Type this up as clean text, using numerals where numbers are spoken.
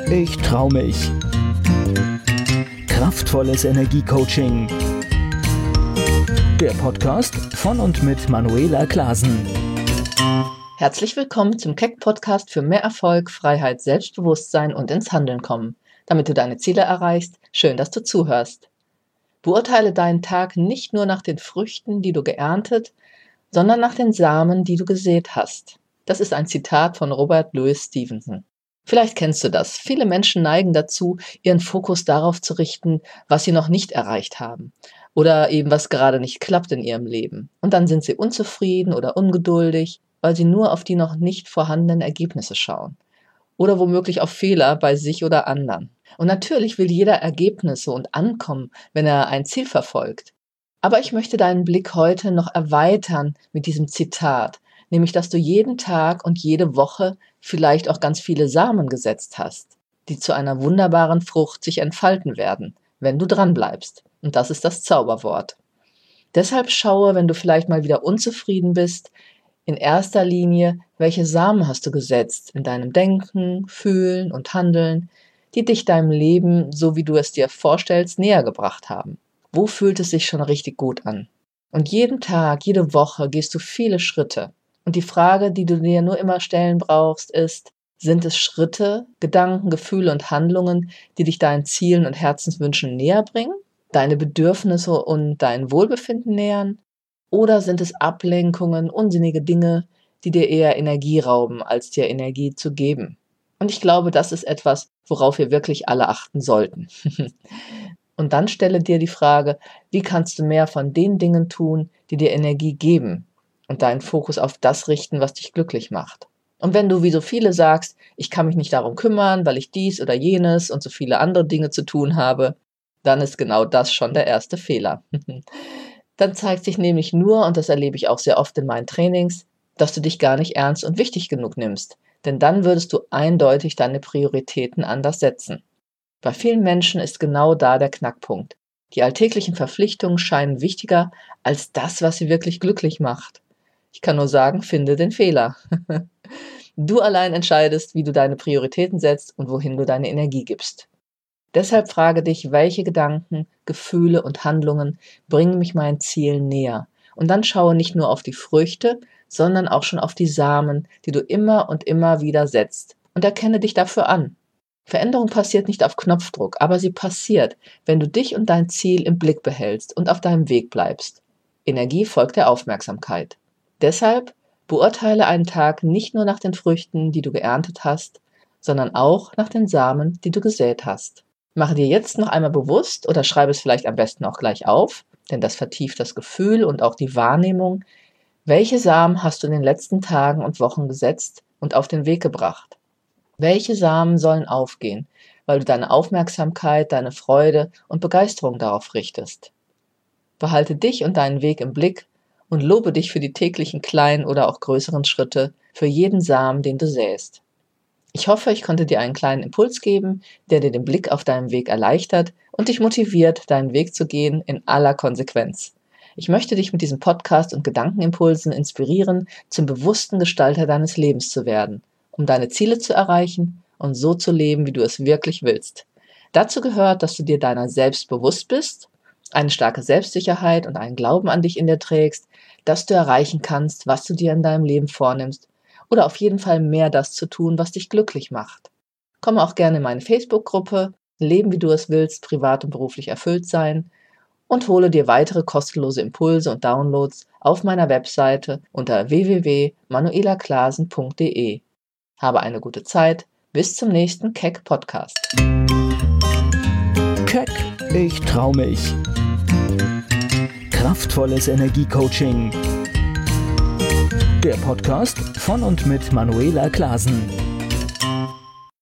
ich trau mich. Kraftvolles Energiecoaching. Der Podcast von und mit Manuela Klasen. Herzlich willkommen zum Keck-Podcast für mehr Erfolg, Freiheit, Selbstbewusstsein und ins Handeln kommen. Damit du deine Ziele erreichst, schön, dass du zuhörst. Beurteile deinen Tag nicht nur nach den Früchten, die du geerntet, sondern nach den Samen, die du gesät hast. Das ist ein Zitat von Robert Louis Stevenson. Vielleicht kennst du das. Viele Menschen neigen dazu, ihren Fokus darauf zu richten, was sie noch nicht erreicht haben oder eben was gerade nicht klappt in ihrem Leben. Und dann sind sie unzufrieden oder ungeduldig, weil sie nur auf die noch nicht vorhandenen Ergebnisse schauen oder womöglich auf Fehler bei sich oder anderen. Und natürlich will jeder Ergebnisse und ankommen, wenn er ein Ziel verfolgt. Aber ich möchte deinen Blick heute noch erweitern mit diesem Zitat, nämlich, dass du jeden Tag und jede Woche vielleicht auch ganz viele Samen gesetzt hast, die zu einer wunderbaren Frucht sich entfalten werden, wenn du dranbleibst. Und das ist das Zauberwort. Deshalb schaue, wenn du vielleicht mal wieder unzufrieden bist, in erster Linie, welche Samen hast du gesetzt in deinem Denken, Fühlen und Handeln, die dich deinem Leben, so wie du es dir vorstellst, näher gebracht haben. Wo fühlt es sich schon richtig gut an? Und jeden Tag, jede Woche gehst du viele Schritte. Und die Frage, die du dir nur immer stellen brauchst, ist, sind es Schritte, Gedanken, Gefühle und Handlungen, die dich deinen Zielen und Herzenswünschen näher bringen, deine Bedürfnisse und dein Wohlbefinden nähern? Oder sind es Ablenkungen, unsinnige Dinge, die dir eher Energie rauben, als dir Energie zu geben? Und ich glaube, das ist etwas, worauf wir wirklich alle achten sollten. Und dann stelle dir die Frage, wie kannst du mehr von den Dingen tun, die dir Energie geben? Und deinen Fokus auf das richten, was dich glücklich macht. Und wenn du wie so viele sagst, ich kann mich nicht darum kümmern, weil ich dies oder jenes und so viele andere Dinge zu tun habe, dann ist genau das schon der erste Fehler. Dann zeigt sich nämlich nur, und das erlebe ich auch sehr oft in meinen Trainings, dass du dich gar nicht ernst und wichtig genug nimmst. Denn dann würdest du eindeutig deine Prioritäten anders setzen. Bei vielen Menschen ist genau da der Knackpunkt. Die alltäglichen Verpflichtungen scheinen wichtiger als das, was sie wirklich glücklich macht. Ich kann nur sagen, finde den Fehler. Du allein entscheidest, wie du deine Prioritäten setzt und wohin du deine Energie gibst. Deshalb frage dich, welche Gedanken, Gefühle und Handlungen bringen mich meinen Zielen näher. Und dann schaue nicht nur auf die Früchte, sondern auch schon auf die Samen, die du immer und immer wieder setzt. Und erkenne dich dafür an. Veränderung passiert nicht auf Knopfdruck, aber sie passiert, wenn du dich und dein Ziel im Blick behältst und auf deinem Weg bleibst. Energie folgt der Aufmerksamkeit. Deshalb beurteile einen Tag nicht nur nach den Früchten, die du geerntet hast, sondern auch nach den Samen, die du gesät hast. Mache dir jetzt noch einmal bewusst oder schreibe es vielleicht am besten auch gleich auf, denn das vertieft das Gefühl und auch die Wahrnehmung. Welche Samen hast du in den letzten Tagen und Wochen gesetzt und auf den Weg gebracht? Welche Samen sollen aufgehen, weil du deine Aufmerksamkeit, deine Freude und Begeisterung darauf richtest? Behalte dich und deinen Weg im Blick und lobe dich für die täglichen kleinen oder auch größeren Schritte, für jeden Samen, den du säst. Ich hoffe, ich konnte dir einen kleinen Impuls geben, der dir den Blick auf deinem Weg erleichtert und dich motiviert, deinen Weg zu gehen in aller Konsequenz. Ich möchte dich mit diesem Podcast und Gedankenimpulsen inspirieren, zum bewussten Gestalter deines Lebens zu werden, um deine Ziele zu erreichen und so zu leben, wie du es wirklich willst. Dazu gehört, dass du dir deiner selbst bewusst bist, eine starke Selbstsicherheit und einen Glauben an dich in dir trägst, dass du erreichen kannst, was du dir in deinem Leben vornimmst oder auf jeden Fall mehr das zu tun, was dich glücklich macht. Komm auch gerne in meine Facebook-Gruppe, Leben wie du es willst, privat und beruflich erfüllt sein und hole dir weitere kostenlose Impulse und Downloads auf meiner Webseite unter www.manuelaklasen.de. Habe eine gute Zeit. Bis zum nächsten Keck-Podcast. Keck, ich trau mich. Kraftvolles Energiecoaching. Der Podcast von und mit Manuela Klasen.